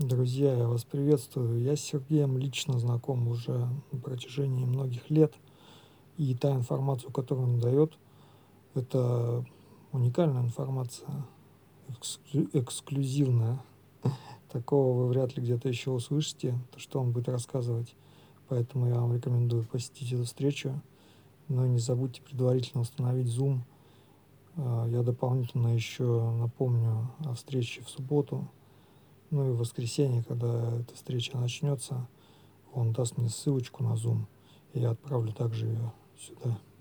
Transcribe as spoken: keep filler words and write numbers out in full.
Друзья, я вас приветствую. Я с Сергеем лично знаком уже на протяжении многих лет, и та информацию, которую он дает, это уникальная информация, эксклю- эксклюзивная. Такого вы вряд ли где-то еще услышите, то, что он будет рассказывать. Поэтому я вам рекомендую посетить эту встречу. Но не забудьте предварительно установить Zoom. А, Я дополнительно еще напомню о встрече в субботу, ну и в воскресенье, когда эта встреча начнется. Он даст мне ссылочку на Zoom, и я отправлю также ее сюда.